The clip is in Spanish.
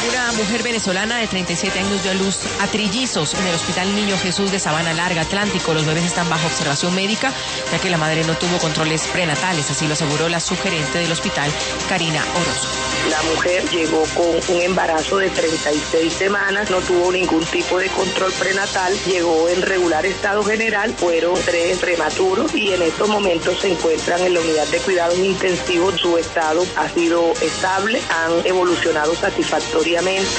Una mujer venezolana de 37 años dio a luz a trillizos en el Hospital Niño Jesús de Sabana Larga, Atlántico. Los bebés están bajo observación médica, ya que la madre no tuvo controles prenatales, así lo aseguró la subgerente del hospital, Karina Orozco. La mujer llegó con un embarazo de 36 semanas, no tuvo ningún tipo de control prenatal, llegó en regular estado general, fueron 3 prematuros y en estos momentos se encuentran en la unidad de cuidados intensivos. Su estado ha sido estable, han evolucionado satisfactoriamente.